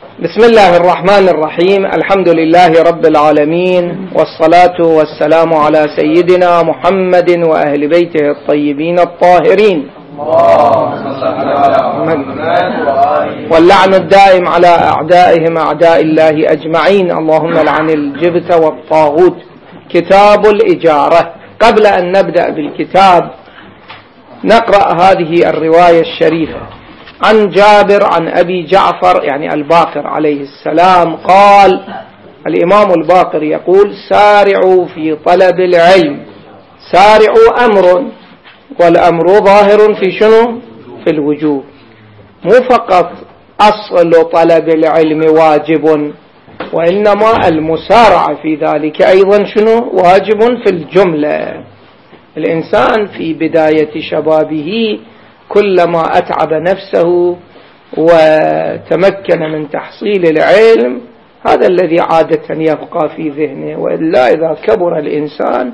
بسم الله الرحمن الرحيم. الحمد لله رب العالمين، والصلاة والسلام على سيدنا محمد وأهل بيته الطيبين الطاهرين، واللعن الدائم على أعدائهم أعداء الله أجمعين. اللهم لعن الجبت والطاغوت. كتاب الإجارة. قبل أن نبدأ بالكتاب نقرأ هذه الرواية الشريفة عن جابر عن أبي جعفر يعني الباقر عليه السلام قال: الإمام الباقر يقول: سارعوا في طلب العلم. سارعوا أمر، والأمر ظاهر في شنو؟ في الوجوب. مو فقط أصل طلب العلم واجب، وإنما المسارعة في ذلك أيضا شنو؟ واجب في الجملة. الإنسان في بداية شبابه كلما أتعب نفسه وتمكن من تحصيل العلم، هذا الذي عادة يبقى في ذهنه، وإلا إذا كبر الإنسان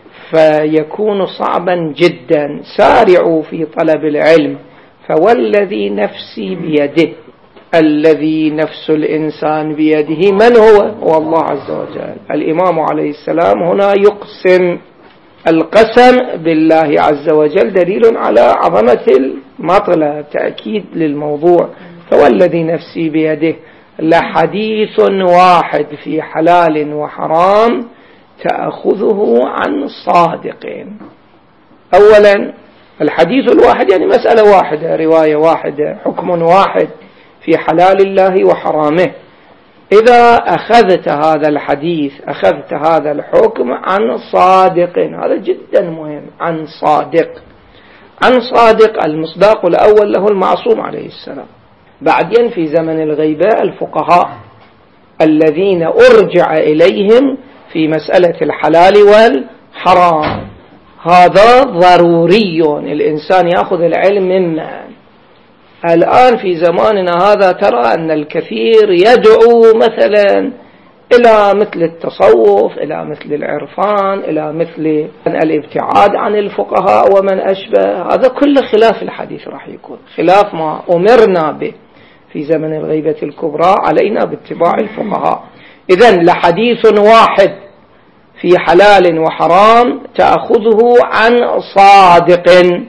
فيكون صعبا جدا. سارعوا في طلب العلم، فوالذي نفسي بيده. الذي نفس الإنسان بيده من هو؟ هو الله عز وجل. الإمام عليه السلام هنا يقسم. القسم بالله عز وجل دليل على عظمة المطلب، تأكيد للموضوع. فوالذي نفسي بيده لحديث واحد في حلال وحرام تأخذه عن صادق. أولا الحديث الواحد يعني مسألة واحدة، رواية واحدة، حكم واحد في حلال الله وحرامه. إذا أخذت هذا الحديث أخذت هذا الحكم عن صادق، هذا جدا مهم. عن صادق. عن صادق المصداق الأول له المعصوم عليه السلام. بعدين في زمن الغيبة الفقهاء الذين أرجع إليهم في مسألة الحلال والحرام. هذا ضروري، الإنسان يأخذ العلم مما. الآن في زماننا هذا ترى أن الكثير يدعو مثلا إلى مثل التصوف، إلى مثل العرفان، إلى مثل الابتعاد عن الفقهاء ومن أشبه. هذا كله خلاف الحديث، راح يكون خلاف ما أمرنا به في زمن الغيبة الكبرى. علينا باتباع الفقهاء. إذن لحديث واحد في حلال وحرام تأخذه عن صادق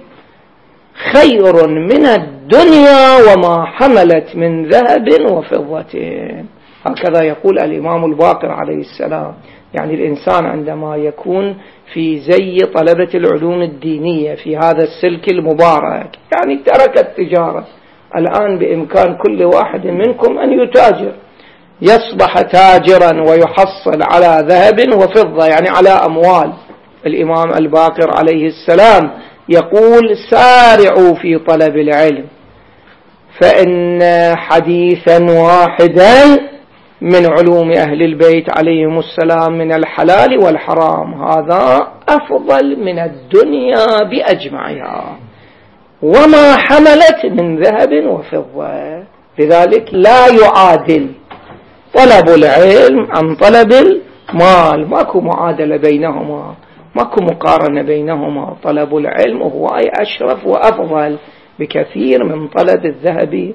خير من الدنيا وما حملت من ذهب وفضة. هكذا يقول الإمام الباقر عليه السلام. يعني الإنسان عندما يكون في زي طلبة العلوم الدينية في هذا السلك المبارك، يعني ترك التجارة، الآن بإمكان كل واحد منكم أن يتاجر، يصبح تاجرا ويحصل على ذهب وفضة، يعني على أموال. الإمام الباقر عليه السلام يقول: سارعوا في طلب العلم، فإن حديثا واحدا من علوم أهل البيت عليهم السلام من الحلال والحرام هذا أفضل من الدنيا بأجمعها وما حملت من ذهب وفضة. لذلك لا يعادل طلب العلم عن طلب المال، ماكو معادلة بينهما، ماكو مقارنة بينهما. طلب العلم هو أي أشرف وأفضل بكثير من طلب الذهب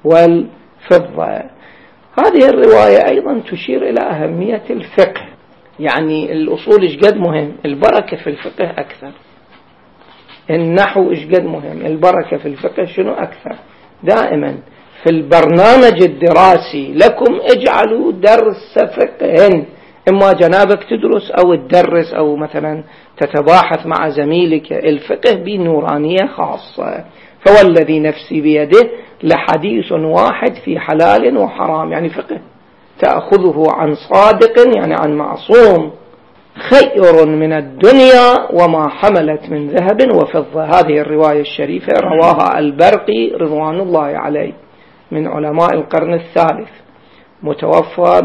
والفضة. هذه الرواية أيضا تشير إلى أهمية الفقه. يعني الأصول إيش قد مهم، البركة في الفقه أكثر. النحو إيش قد مهم، البركة في الفقه شنو أكثر. دائما في البرنامج الدراسي لكم اجعلوا درس فقه، إما جنابك تدرس أو تدرس أو مثلا تتباحث مع زميلك. الفقه بنورانية خاصة. فوالذي نفسي بيده لحديث واحد في حلال وحرام، يعني فقه تأخذه عن صادق يعني عن معصوم، خير من الدنيا وما حملت من ذهب وفضة. هذه الرواية الشريفة رواها البرقي رضوان الله عليه من علماء القرن الثالث، متوفى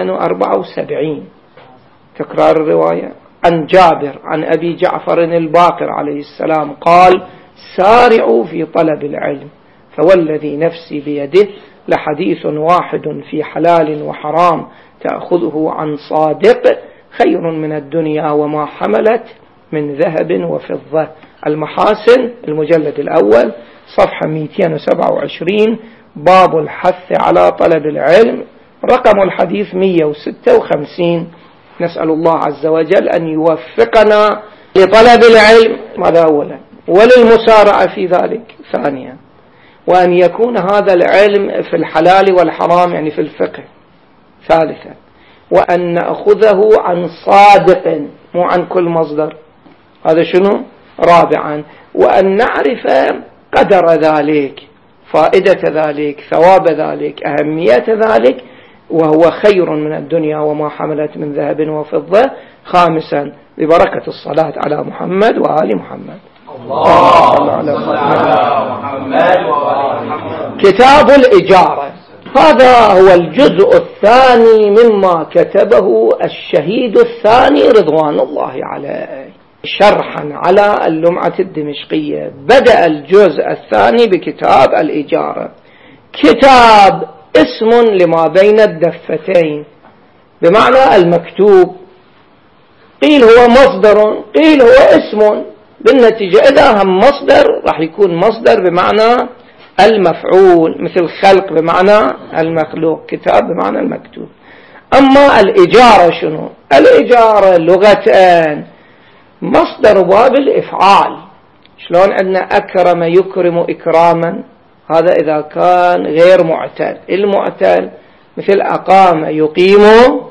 274. تكرار الرواية عن جابر عن أبي جعفر الباقر عليه السلام قال: سارعوا في طلب العلم، فوالذي نفسي بيده لحديث واحد في حلال وحرام تأخذه عن صادق خير من الدنيا وما حملت من ذهب وفضة. المحاسن المجلد الأول صفحة 227 باب الحث على طلب العلم، رقم الحديث 156. نسأل الله عز وجل أن يوفقنا لطلب العلم هذا أولا، وللمسارعة في ذلك ثانيا، وأن يكون هذا العلم في الحلال والحرام يعني في الفقه ثالثا، وأن نأخذه عن صادق مو عن كل مصدر، هذا شنو رابعا، وأن نعرف قدر ذلك، فائدة ذلك، ثواب ذلك، أهمية ذلك، وهو خير من الدنيا وما حملت من ذهب وفضة. خامسا ببركة الصلاة على محمد وآل محمد. اللهم صل على محمد وآل محمد. كتاب الإجارة، هذا هو الجزء الثاني مما كتبه الشهيد الثاني رضوان الله عليه شرحا على اللمعة الدمشقية. بدأ الجزء الثاني بكتاب الإجارة، كتاب اسم لما بين الدفتين، بمعنى المكتوب، قيل هو مصدر قيل هو اسم، بالنتيجة إذا هم مصدر راح يكون مصدر بمعنى المفعول، مثل خلق بمعنى المخلوق، كتاب بمعنى المكتوب. أما الإجارة شنو؟ الإجارة لغتان، مصدر باب الإفعال، شلون عندنا أكرم يكرم إكراما، هذا إذا كان غير معتل. المعتل مثل أقام يقيم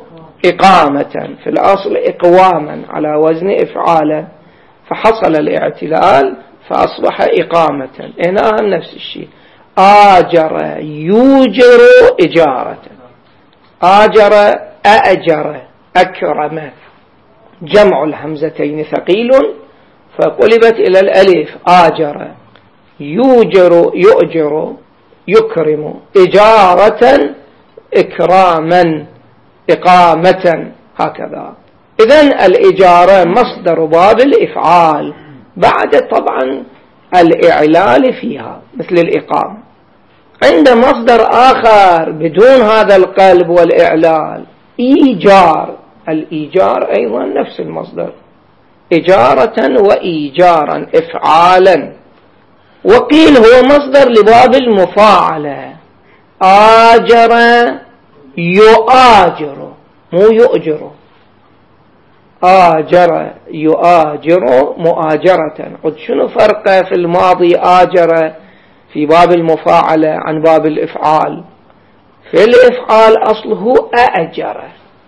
إقامة، في الأصل إقواما على وزن إفعالا، فحصل الاعتلال فأصبح إقامة. هنا نفس الشيء، آجر يوجر إجارة، آجر أأجر أكرم، جمع الهمزتين ثقيل فقلبت إلى الألف، آجر يوجر يؤجر يكرم، إجارة إكراما إقامة، هكذا. إذن الإجارة مصدر باب الإفعال بعد طبعا الإعلال فيها مثل الإقامة. عند مصدر آخر بدون هذا القلب والإعلال، إيجار، الإيجار أيضا نفس المصدر، إجارة وإيجارا إفعالا. وقيل هو مصدر لباب المفاعلة، آجر يؤاجر مو يؤجر، آجر يؤاجر مؤاجرة. قد شنو فرق في الماضي آجر في باب المفاعلة عن باب الإفعال؟ في الإفعال أصله أأجر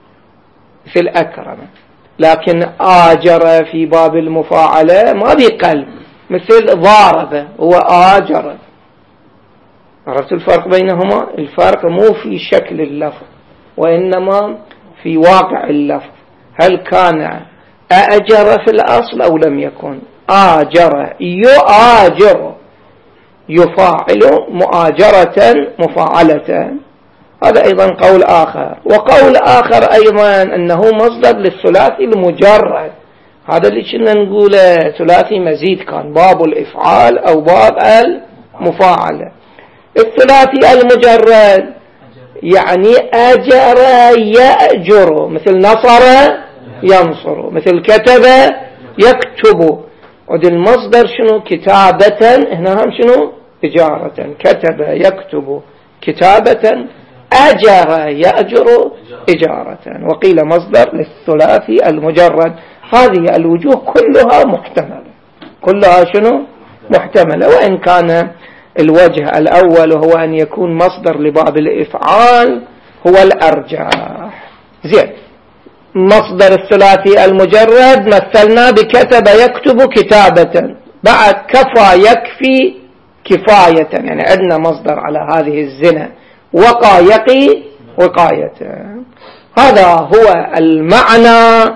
في الأكرم، لكن آجر في باب المفاعلة ما بقلب، مثل ضارب هو آجر. عرفت الفرق بينهما؟ الفرق مو في شكل اللفظ وإنما في واقع اللفظ، هل كان أأجر في الأصل أو لم يكن. آجر يؤاجر يفاعل مؤاجرة مفاعلة، هذا أيضا قول آخر. وقول آخر أيضا أنه مصدر للثلاثي المجرد، هذا اللي كنا نقوله ثلاثي مزيد، كان باب الإفعال أو باب المفاعلة. الثلاثي المجرد يعني أجر يأجر، مثل نصر ينصر، مثل كتب يكتب. ودي المصدر شنو؟ كتابة، هنا هم شنو؟ إجارة، كتب يكتب كتابة، أجر يأجر إجارة. وقيل مصدر للثلاثي المجرد. هذه الوجوه كلها محتملة، كلها شنو؟ محتملة، وإن كان الوجه الأول وهو أن يكون مصدر لباب الإفعال هو الأرجح. زين، مصدر الثلاثي المجرد مثلنا بكتب يكتب كتابة، بعد كفى يكفي كفاية، يعني عندنا مصدر على هذه الزنا، وقى يقي وقاية. هذا هو المعنى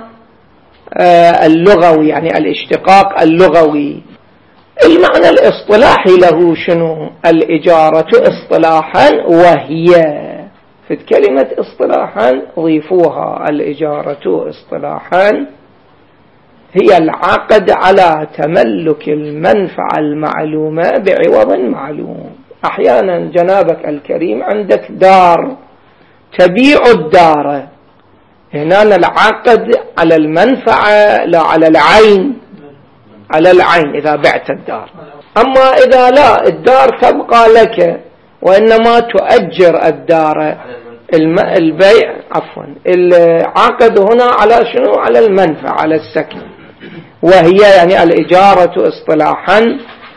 اللغوي، يعني الاشتقاق اللغوي. المعنى الاصطلاحي له شنو؟ الإجارة اصطلاحا وهي، في كلمة اصطلاحا ضيفوها، الإجارة اصطلاحا هي العقد على تملك المنفعة المعلومة بعوض معلوم. أحيانا جنابك الكريم عندك دار تبيع الدار، هنا العقد على المنفعة لا على العين، على العين إذا بعت الدار. أما إذا لا، الدار تبقى لك وإنما تؤجر الدار. البيع العقد هنا على شنو؟ على المنفعة، على السكن، وهي يعني الإجارة اصطلاحا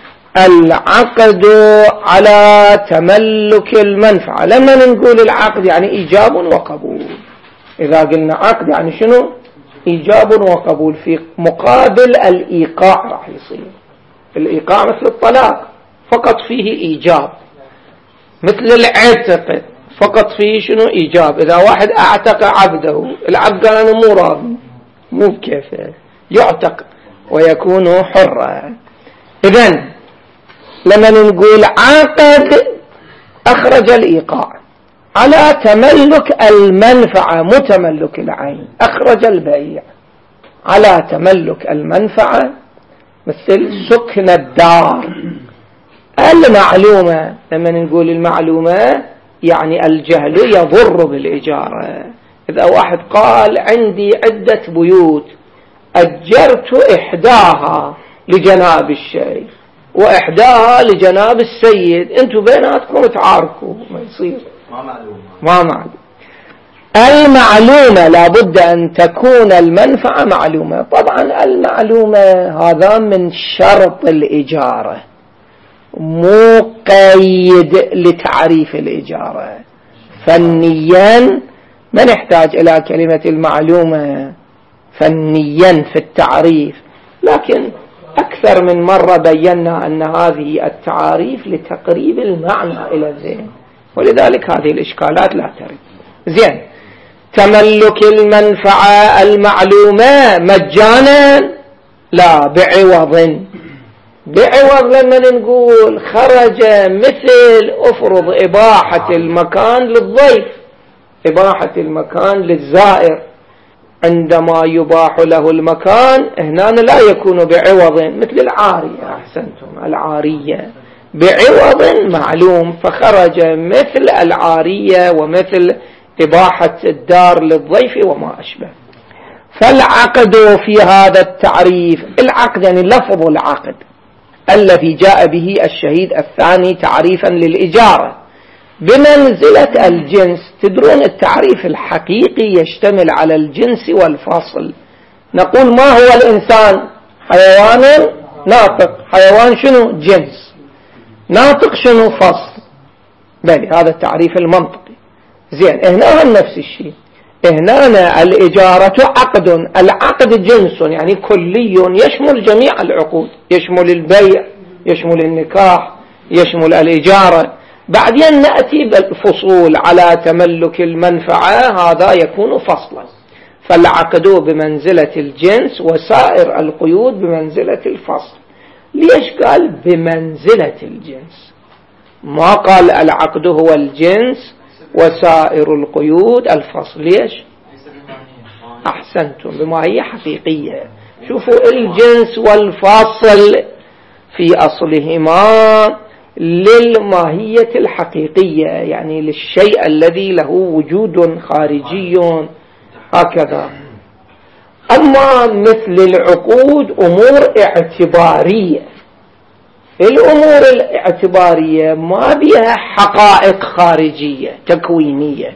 العقد على تملك المنفعة. لما نقول العقد يعني إيجاب وقبول، إذا قلنا عقد يعني شنو؟ إيجاب وقبول، في مقابل الإيقاع راح يصير. الإيقاع مثل الطلاق فقط فيه إيجاب، مثل العتق فقط فيه شنو؟ إيجاب. إذا واحد أعتق عبده، العبد قال أنا مو راضي، مو بكيفه، يعتق ويكون حرا. إذن لما نقول عقد أخرج الإيقاع على تملك المنفعة، متملك العين، أخرج البيع على تملك المنفعة، مثل سكن الدار. المعلومة، لما نقول المعلومة يعني الجهل يضر بالإجارة. إذا واحد قال عندي عدة بيوت أجرت إحداها لجناب الشيخ وإحداها لجناب السيد، أنتوا بيناتكم تعاركوا، ما يصير، ما معلوم. المعلومة لابد أن تكون المنفعة معلومة. طبعا المعلومة هذا من شرط الإجارة، مو قيد لتعريف الإجارة. فنيا ما نحتاج إلى كلمة المعلومة فنيا في التعريف، لكن أكثر من مرة بينا أن هذه التعاريف لتقريب المعنى إلى الذهن، ولذلك هذه الإشكالات لا ترد. زين، تملك المنفعة المعلومة مجانا لا بعوض. بعوض لما نقول خرج مثل أفرض إباحة المكان للضيف، إباحة المكان للزائر، عندما يباح له المكان هنا لا يكون بعوض، مثل العارية، أحسنتم، العارية بعوض معلوم، فخرج مثل العارية ومثل إباحة الدار للضيف وما أشبه. فالعقد في هذا التعريف، العقد يعني لفظ العقد الذي جاء به الشهيد الثاني تعريفا للإجارة بمنزلة الجنس. تدرون التعريف الحقيقي يشتمل على الجنس والفصل. نقول ما هو الإنسان؟ حيوان ناطق. حيوان شنو؟ جنس. ناطق شنو؟ فصل. بل هذا التعريف المنطقي. زين، هنا نفس الشيء. هنا الإجارة عقد، العقد جنس يعني كلي يشمل جميع العقود، يشمل البيع، يشمل النكاح، يشمل الإجارة. بعدين نأتي بالفصول على تملك المنفعة، هذا يكون فصلا. فالعقد بمنزلة الجنس وسائر القيود بمنزلة الفصل. ليش قال بمنزلة الجنس؟ ما قال العقد هو الجنس وسائر القيود الفصل. ليش؟ أحسنتم، بما هي حقيقية. شوفوا، الجنس والفصل في أصلهما للماهية الحقيقية، يعني للشيء الذي له وجود خارجي هكذا. أما مثل العقود أمور اعتبارية. الأمور الاعتبارية ما بها حقائق خارجية تكوينية،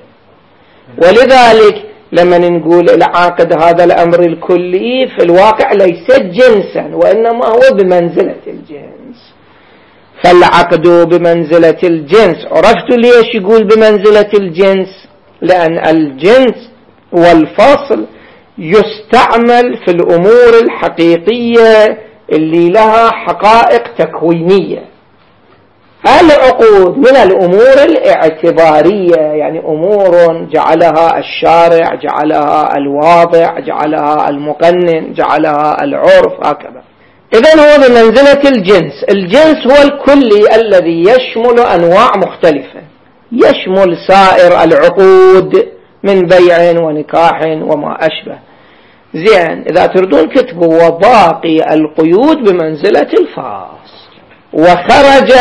ولذلك لما نقول العاقد هذا الأمر الكلي في الواقع ليس جنسا، وإنما هو بمنزلة الجنس. فالعقد بمنزلة الجنس. عرفتوا ليش يقول بمنزلة الجنس؟ لأن الجنس والفصل يستعمل في الأمور الحقيقية اللي لها حقائق تكوينية. العقود من الأمور الاعتبارية، يعني أمور جعلها الشارع، جعلها الواضع، جعلها المقنن، جعلها العرف، هكذا. إذن هو بمنزلة الجنس. الجنس هو الكلي الذي يشمل أنواع مختلفة، يشمل سائر العقود من بيع ونكاح وما أشبه. زين، إذا تردون كتبوا وباقي القيود بمنزلة الفاصل. وخرج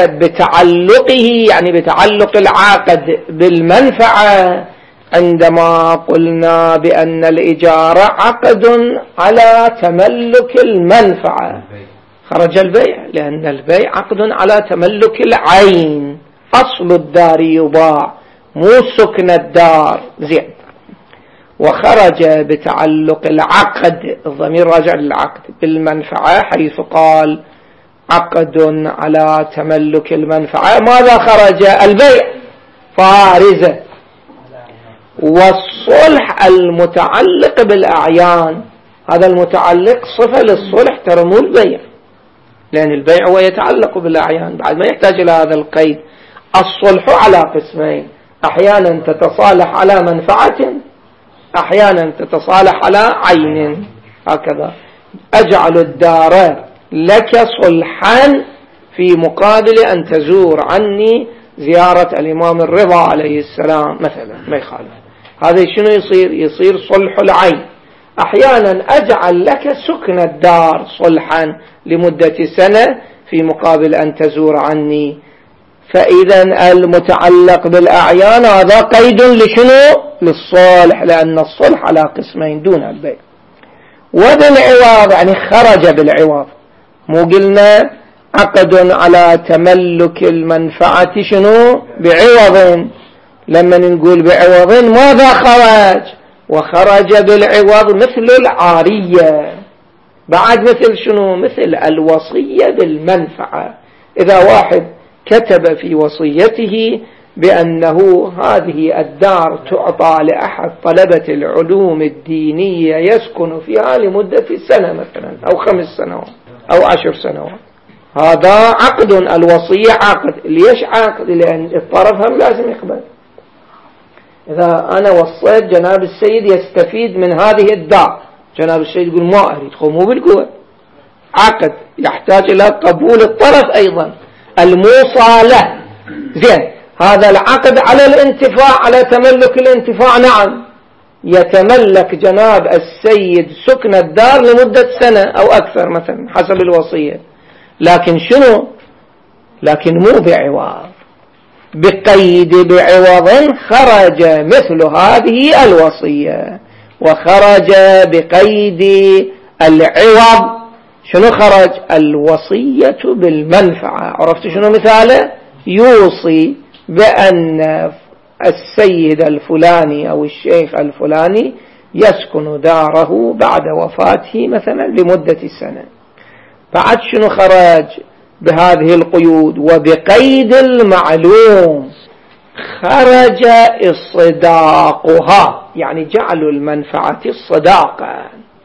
بتعلقه، يعني بتعلق العقد بالمنفعة، عندما قلنا بأن الإجارة عقد على تملك المنفعة، خرج البيع، لأن البيع عقد على تملك العين، أصل الدار يباع مو سكن الدار. زين. وخرج بتعلق العقد، الضمير راجع للعقد، بالمنفعة، حيث قال عقد على تملك المنفعة. ماذا خرج؟ البيع فارزة. والصلح المتعلق بالأعيان، هذا المتعلق صفة للصلح ترى مو البيع، لأن البيع هو يتعلق بالأعيان بعد ما يحتاج إلى هذا القيد. الصلح على قسمين، أحيانا تتصالح على منفعة، أحيانا تتصالح على عين. هكذا أجعل الدار لك صلحا في مقابل أن تزور عني زيارة الإمام الرضا عليه السلام مثلا، ما يخالف. هذا شنو يصير؟ يصير صلح العين. أحيانا أجعل لك سكن الدار صلحا لمدة سنة في مقابل أن تزور عني. فإذا المتعلق بالأعيان هذا قيد لشنو؟ للصلح، لأن الصلح على قسمين دون البيع. وبالعوض يعني خرج بالعوض، مو قلنا عقد على تملك المنفعة شنو؟ بعوض. لما نقول بعوض ماذا خرج؟ وخرج بالعوض مثل العارية، بعد مثل شنو؟ مثل الوصية بالمنفعة. إذا واحد كتب في وصيته بأنه هذه الدار تعطى لأحد طلبة العلوم الدينية يسكن فيها لمدة سنة مثلا أو 5 سنوات أو 10 سنوات، هذا عقد. الوصية عقد. ليش عقد؟ لأن الطرف هم لازم يقبل. إذا أنا وصيت جناب السيد يستفيد من هذه الدار، جناب السيد يقول ما أريد، مو بالقوة، عقد يحتاج إلى قبول الطرف أيضا، الموصى له. زين، هذا العقد على الانتفاع، على تملك الانتفاع. نعم، يتملك جناب السيد سكن الدار لمدة سنة أو أكثر مثلا حسب الوصية، لكن شنو؟ لكن مو بعوض، بقيد بعوض خرج مثل هذه الوصية. وخرج بقيد العوض شنو خرج؟ الوصية بالمنفعة. عرفت شنو مثاله؟ يوصي بأن السيد الفلاني أو الشيخ الفلاني يسكن داره بعد وفاته مثلا لمدة سنة. بعد شنو خرج؟ بهذه القيود. وبقيد المعلوم خرج الصداقها، يعني جعل المنفعة الصداقة.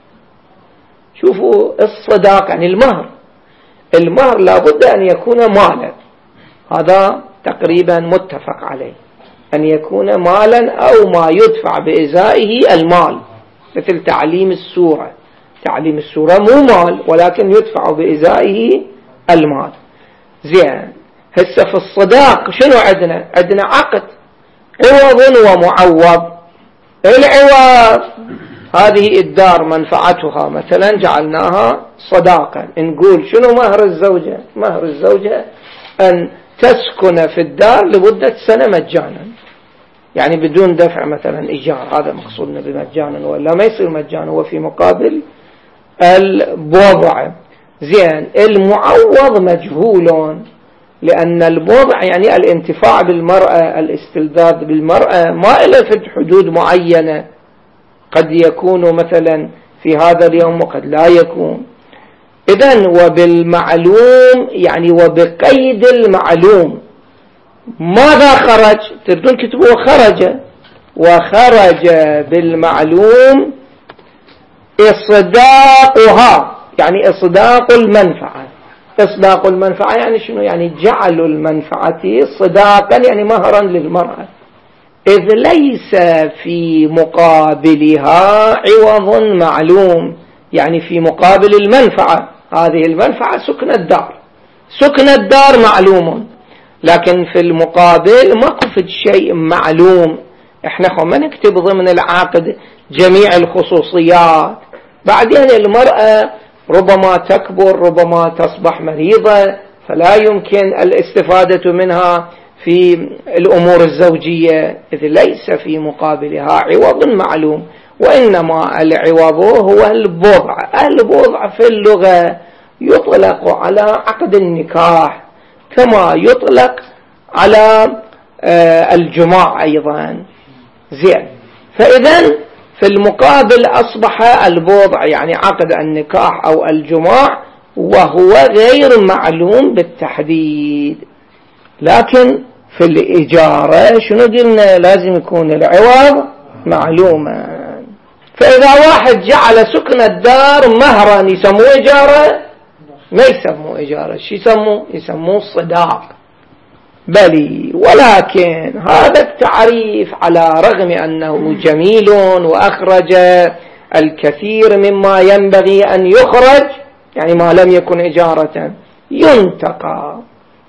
شوفوا الصداقة يعني المهر. المهر لابد أن يكون مالا، هذا تقريبا متفق عليه، أن يكون مالا أو ما يدفع بإزائه المال، مثل تعليم السورة. تعليم السورة مو مال ولكن يدفع بإزائه المال. زين، هسه في الصداق شنو عندنا؟ عندنا عقد، عوض ومعوض. العوض هذه الدار منفعتها مثلا جعلناها صداقا، نقول شنو مهر الزوجة؟ مهر الزوجة أن تسكن في الدار لمدة سنة مجانا، يعني بدون دفع مثلا إيجار. هذا مقصودنا بمجانا، ولا ما يصير مجانا، هو في مقابل البوضع. زين، المعوض مجهول، لأن البوضع يعني الانتفاع بالمرأة، الاستلذاذ بالمرأة، ما إلا في حدود معينة، قد يكون مثلا في هذا اليوم وقد لا يكون. إذن وبالمعلوم يعني وبقيد المعلوم ماذا خرج؟ تردون كتبوا خرج. وخرج بالمعلوم إصداقها، يعني إصداق المنفعة. إصداق المنفعة يعني شنو؟ يعني جعل المنفعة صداقا، يعني مهرا للمرأة، إذ ليس في مقابلها عوض معلوم، يعني في مقابل المنفعة. هذه المنفعة سكن الدار، سكن الدار معلوم، لكن في المقابل ماكو في شيء معلوم. احنا ما نكتب ضمن العقد جميع الخصوصيات. بعدين المرأة ربما تكبر، ربما تصبح مريضة، فلا يمكن الاستفادة منها في الأمور الزوجية، إذ ليس في مقابلها عوض معلوم. وإنما العوض هو البضع. البضع في اللغة يطلق على عقد النكاح، كما يطلق على الجماع أيضا. زين، فإذا في المقابل أصبح البضع يعني عقد النكاح أو الجماع وهو غير معلوم بالتحديد. لكن في الإجارة شنو قلنا؟ لازم يكون العوض معلوما. فإذا واحد جعل سكن الدار مهرا يسموه إجارة؟ ما يسموه إجارة. شو يسموه؟ يسموه صداق. بلي، ولكن هذا التعريف على رغم أنه جميل وأخرج الكثير مما ينبغي أن يخرج، يعني ما لم يكن إجارة، ينتقض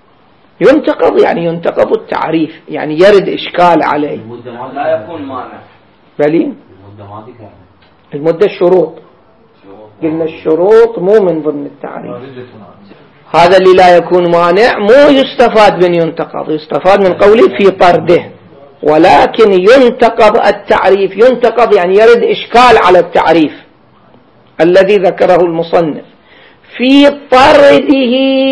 يعني ينتقض التعريف، يعني يرد إشكال عليه. لا يكون مانع. بلي، المدة الشروط، قلنا الشروط مو من ضمن التعريف. هذا اللي لا يكون مانع مو يستفاد من ينتقض، يستفاد من قوله في طرده، ولكن ينتقض التعريف. ينتقض يعني يرد إشكال على التعريف الذي ذكره المصنف في طرده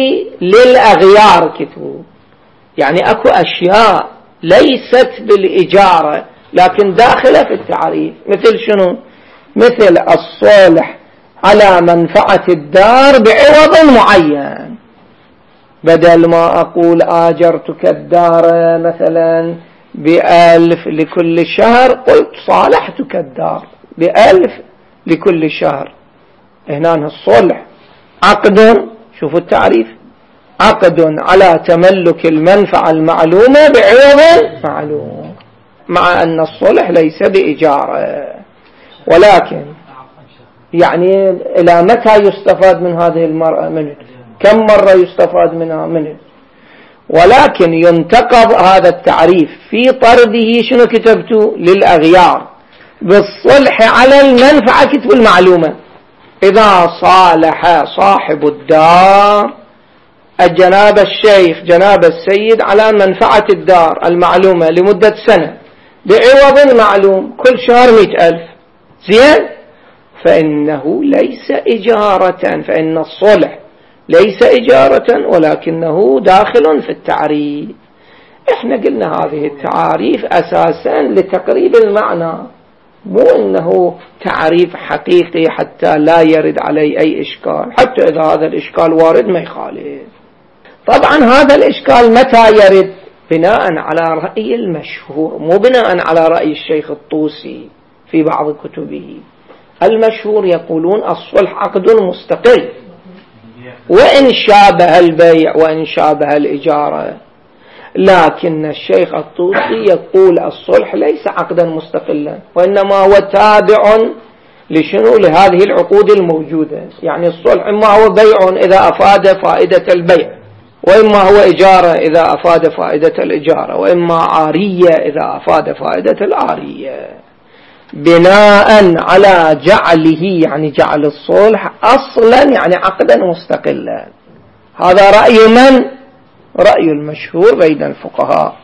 للأغيار كتبه. يعني أكو أشياء ليست بالإجارة لكن داخلة في التعريف، مثل شنو؟ مثل الصلح على منفعة الدار بعوض معين. بدل ما أقول آجرتك الدار مثلا ب1000 لكل شهر، قلت صالحتك الدار ب1000 لكل شهر. هنا الصلح عقد، شوفوا التعريف، عقد على تملك المنفعة المعلومة بعوض معلوم، مع أن الصلح ليس بإجارة. ولكن يعني إلى متى يستفاد من هذه المرأة؟ منه كم مرة يستفاد منها؟ منه. ولكن ينتقض هذا التعريف في طرده. شنو كتبتوا؟ للأغيار. بالصلح على المنفعة كتبوا المعلومة. إذا صالح صاحب الدار الجناب الشيخ جناب السيد على منفعة الدار المعلومة لمدة سنة بعوض معلوم كل شهر 100,000، زين، فإنه ليس إجارة، فإن الصلح ليس إجارة ولكنه داخل في التعريف. إحنا قلنا هذه التعاريف أساسا لتقريب المعنى، مو إنه تعريف حقيقي حتى لا يرد عليه أي إشكال، حتى إذا هذا الإشكال وارد ما يخالف. طبعا هذا الإشكال متى يرد؟ بناء على رأي المشهور، مو بناء على رأي الشيخ الطوسي في بعض كتبه. المشهور يقولون الصلح عقد مستقل، وإن شابه البيع وإن شابه الإجارة. لكن الشيخ الطوسي يقول الصلح ليس عقدا مستقلا، وإنما هو تابع لشنو؟ لهذه العقود الموجودة. يعني الصلح إما هو بيع إذا أفاد فائدة البيع، وإما هو إجارة إذا أفاد فائدة الإجارة، وإما عارية إذا أفاد فائدة العارية. بناء على جعله، يعني جعل الصلح أصلا يعني عقدا مستقلا. هذا رأي من؟ رأي المشهور بين الفقهاء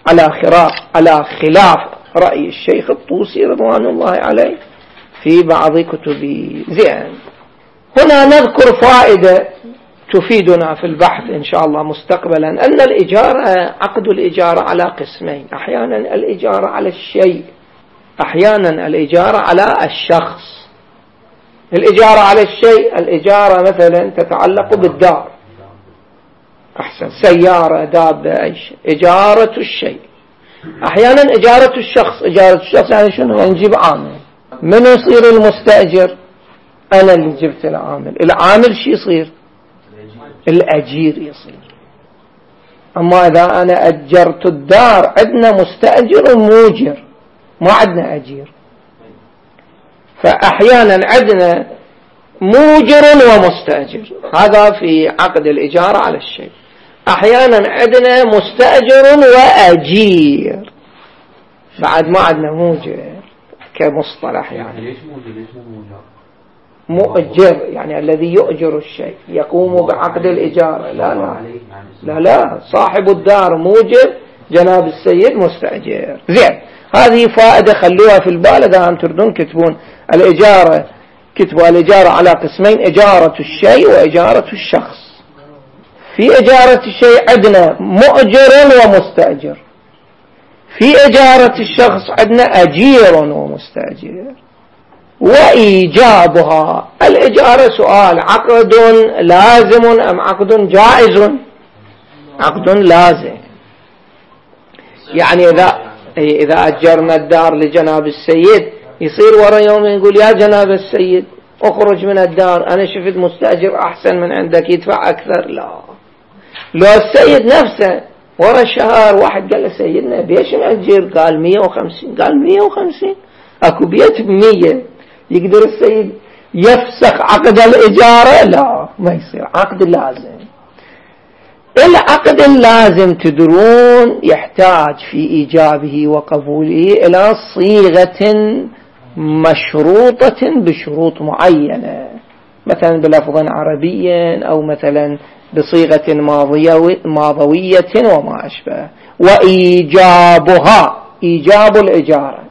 على خلاف رأي الشيخ الطوسي رضوان الله عليه في بعض كتبه. زين، هنا نذكر فائدة تفيدنا في البحث إن شاء الله مستقبلا، أن الإجارة، عقد الإجارة على قسمين: أحيانا الإجارة على الشيء، أحيانا الإجارة على الشخص. الإجارة على الشيء، الإجارة مثلا تتعلق بالدار، أحسن، سيارة، دابة، أي شيء، إجارة الشيء. أحيانا إجارة الشخص، إجارة الشخص يعني شنو؟ يعني نجيب عامل. من يصير المستأجر؟ أنا اللي جبت العامل. العامل شي يصير؟ الأجير يصير. أما إذا أنا أجرت الدار، عندنا مستأجر وموجر، ما عندنا أجير. فأحيانا عندنا موجر ومستأجر، هذا في عقد الإجارة على الشيء. أحيانا عندنا مستأجر وأجير، بعد ما عندنا موجر كمصطلح. يعني ليش موجر؟ مؤجر يعني الذي يؤجر الشيء، يقوم بعقد الإجارة. لا، صاحب الدار موجر، جناب السيد مستأجر. زين، هذه فائدة خلوها في البال. إذا أنتم تردون كتبون الإجارة، كتبوا الإجارة على قسمين: إجارة الشيء وإجارة الشخص. في إجارة الشيء عندنا مؤجر ومستأجر، في إجارة الشخص عندنا أجير ومستأجر. وإيجابها، الإجارة سؤال عقد لازم أم عقد جائز؟ عقد لازم. يعني إذا أجرنا الدار لجناب السيد يصير ورا يوم يقول يا جناب السيد اخرج من الدار، أنا شفت مستأجر أحسن من عندك يدفع أكثر. لا، لو السيد نفسه ورا شهر واحد قال سيدنا بيش مأجر، قال 150، قال 150 أكو بيت ب100، يقدر السيد يفسخ عقد الإجارة؟ لا، ما يصير، عقد لازم. العقد اللازم تدرون يحتاج في إيجابه وقبوله إلى صيغة مشروطة بشروط معينة، مثلا بلفظ عربي أو مثلا بصيغة ماضوية وما أشبه. وإيجابها، إيجاب الإجارة،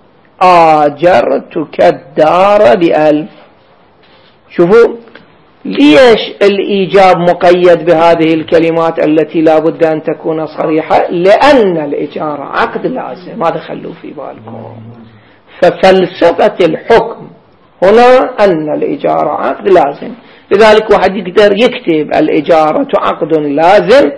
آجرتك الدار ب1000. شوفوا ليش الإيجاب مقيد بهذه الكلمات التي لا بد أن تكون صريحة؟ لأن الإجارة عقد لازم، هذا خلوا في بالكم. ففلسفة الحكم هنا أن الإجارة عقد لازم، لذلك واحد يقدر يكتب الإجارة عقد لازم،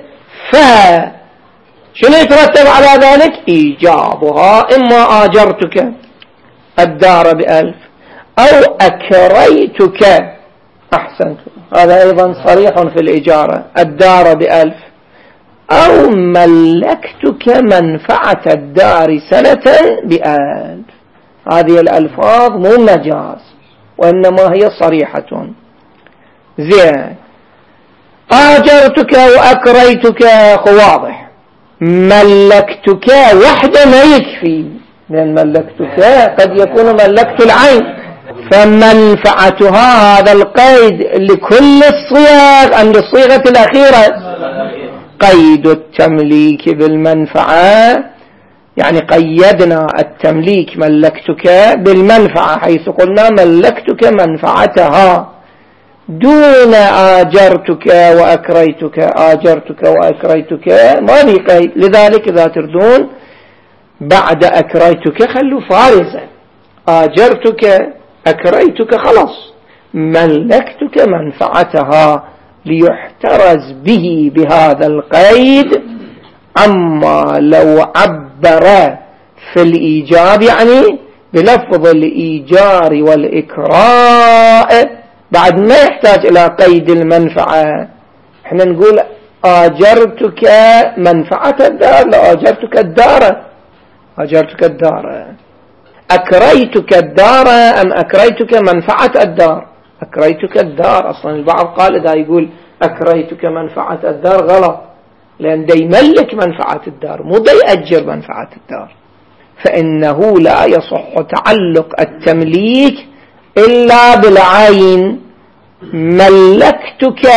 شنو يترتب على ذلك؟ إيجابها، إما آجرتك الدار ب1000 أو أكريتك، أحسنت، هذا أيضا صريح في الإجارة، الدار ب1000، أو ملكتك منفعة الدار سنة ب1000. هذه الألفاظ مو مجاز وإنما هي صريحة. زين، آجرتك وأكريتك واضح، ملكتك وحده ما يكفي، لأن ملكتك قد يكون ملكت العين، فمنفعتها هذا القيد لكل الصيغ أم للصيغة الأخيرة؟ قيد التمليك بالمنفعة، يعني قيدنا التمليك ملكتك بالمنفعة، حيث قلنا ملكتك منفعتها دون آجرتك وأكريتك. آجرتك وأكريتك ما في قيد، لذلك إذا تردون بعد أكريتك خلوا فارزا، آجرتك أكريتك خلاص، ملكتك منفعتها ليحترز به بهذا القيد. أما لو عبر في الإيجاب يعني بلفظ الإيجار والإكراء بعد ما يحتاج إلى قيد المنفعة، احنا نقول آجرتك منفعة الدار، لا آجرتك الدار، آجرتك الدار. أكريتك الدار أم أكريتك منفعة الدار؟ أكريتك الدار. أصلا البعض قال إذا يقول أكريتك منفعة الدار غلط، لأن دا يملك منفعة الدار مو دا يأجر منفعة الدار، فإنه لا يصح تعلق التمليك إلا بالعين. ملكتك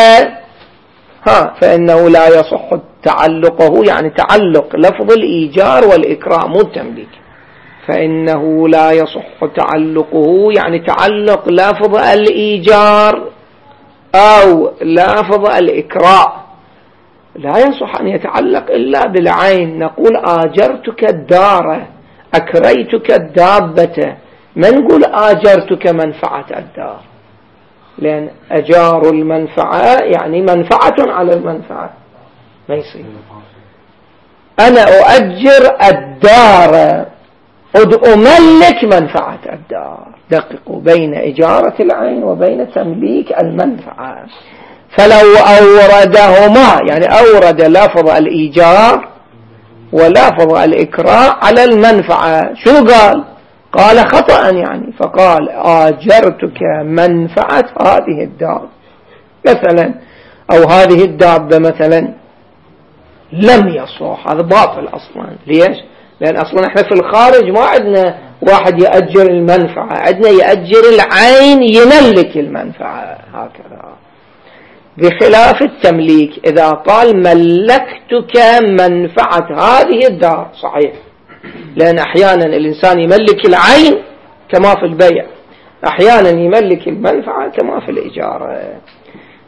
فإنه لا يصح تعلقه، يعني تعلق لفظ الإيجار والإكرام مو التمليك، فإنه لا يصح تعلقه، يعني تعلق لفظ الإيجار أو لفظ الإكراء لا يصح أن يتعلق إلا بالعين. نقول آجرتك الدار، أكريتك الدابة، ما نقول آجرتك منفعة الدار، لأن أجار المنفعة يعني منفعة على المنفعة، ما يصير. أنا أؤجر الدار أملك منفعة الدار. دققوا بين إجارة العين وبين تمليك المنفعة. فلو أوردهما، يعني أورد لفظ الإيجار ولفظ الإكراء على المنفعة، شو قال؟ قال خطأ يعني، فقال آجرتك منفعة هذه الدار مثلا، أو هذه الدابة مثلا، لم يصح، هذا باطل أصلا. ليش؟ لأن أصلا احنا في الخارج ما عندنا واحد يأجر المنفعة، عندنا يأجر العين يملك المنفعة هكذا. بخلاف التمليك، إذا قال ملكتك منفعة هذه الدار صحيح، لأن أحيانا الإنسان يملك العين كما في البيع، أحيانا يملك المنفعة كما في الإجارة.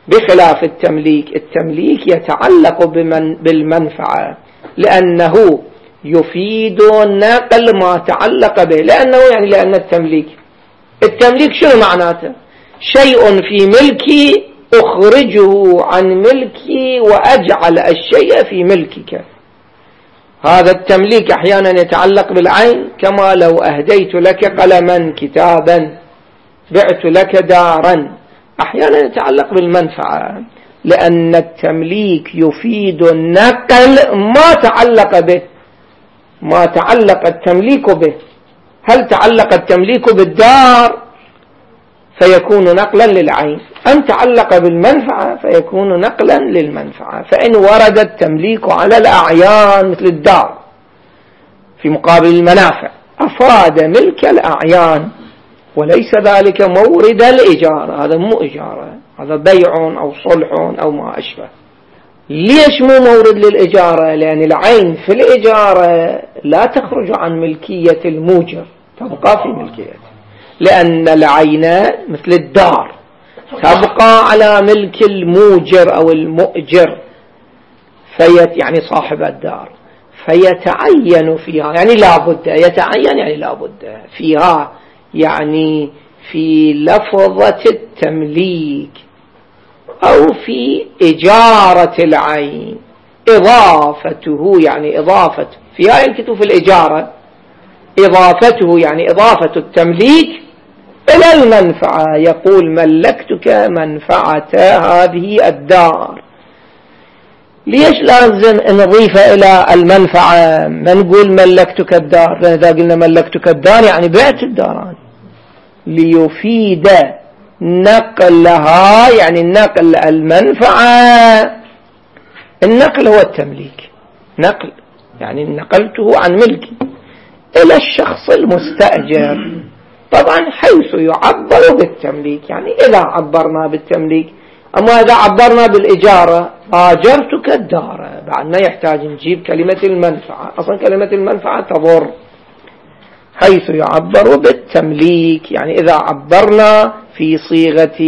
بخلاف التمليك يتعلق بالمنفعة، لأنه يفيد نقل ما تعلق به، لأن التمليك شنو معناته؟ شيء في ملكي أخرجه عن ملكي وأجعل الشيء في ملكك. هذا التمليك أحيانا يتعلق بالعين، كما لو أهديت لك قلما كتابا، بعت لك دارا، أحيانا يتعلق بالمنفعة، لأن التمليك يفيد النقل ما تعلق التمليك به. هل تعلق التمليك بالدار فيكون نقلا للعين، أم تعلق بالمنفعة فيكون نقلا للمنفعة. فإن ورد التمليك على الأعيان مثل الدار في مقابل المنافع أفاد ملك الأعيان، وليس ذلك مورد الإجارة. هذا مو إجارة، هذا بيع أو صلح أو ما أشبه. ليش مو مورد للإجارة؟ لأن العين في الإجارة لا تخرج عن ملكية الموجر، تبقى في ملكيته، لأن العين مثل الدار تبقى على ملك الموجر أو المؤجر، يعني صاحب الدار، فيتعين فيها، يعني لابد، يتعين يعني لابد فيها، يعني في لفظة التمليك أو في إجارة العين إضافته، يعني إضافة فيها ينكتب في الإجارة، إضافته يعني إضافة التمليك إلى المنفعة. يقول ملكتك منفعة هذه الدار. ليش لازم نضيف إلى المنفعة؟ ما نقول ملكتك الدار، لأن إذا قلنا ملكتك الدار يعني بعت الداران، ليفيد نقلها، يعني نقل المنفعة. النقل هو التمليك، نقل يعني نقلته عن ملكي إلى الشخص المستأجر، طبعا حيث يعبر بالتمليك، يعني إذا عبرنا بالتمليك. أما إذا عبرنا بالإجارة آجرتك الدار، بعد ما يحتاج نجيب كلمة المنفعة، أصلا كلمة المنفعة تضر. حيث يعبر بالتمليك، يعني إذا عبرنا في صيغة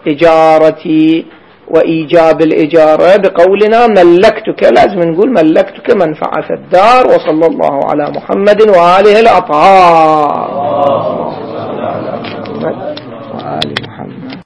إجارة وإيجاب الإجارة بقولنا ملكتك، لازم نقول ملكتك منفعة الدار. وصلى الله على محمد وآله الأطهار.